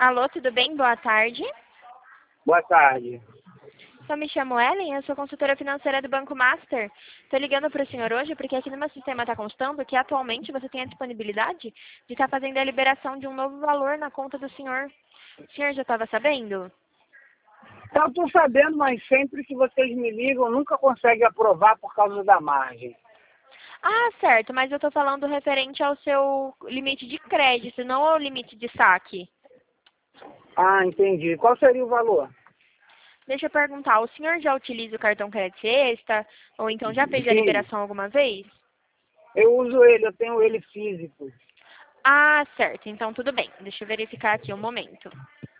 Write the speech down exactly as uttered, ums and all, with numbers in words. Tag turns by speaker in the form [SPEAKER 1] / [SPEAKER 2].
[SPEAKER 1] Alô, tudo bem? Boa tarde.
[SPEAKER 2] Boa tarde.
[SPEAKER 1] Só me chamo Ellen, eu sou consultora financeira do Banco Master. Estou ligando para o senhor hoje porque aqui no meu sistema está constando que atualmente você tem a disponibilidade de estar fazendo a liberação de um novo valor na conta do senhor. O senhor já estava sabendo?
[SPEAKER 2] Eu estou sabendo, mas sempre que vocês me ligam, nunca conseguem aprovar por causa da margem.
[SPEAKER 1] Ah, certo, mas eu estou falando referente ao seu limite de crédito, não ao limite de saque.
[SPEAKER 2] Ah, entendi. Qual seria o valor?
[SPEAKER 1] Deixa eu perguntar, o senhor já utiliza o cartão crédito extra? Ou então já fez a
[SPEAKER 2] Sim,
[SPEAKER 1] liberação alguma vez?
[SPEAKER 2] eu uso ele, eu tenho ele físico.
[SPEAKER 1] Ah, certo, então tudo bem. Deixa eu verificar aqui um momento.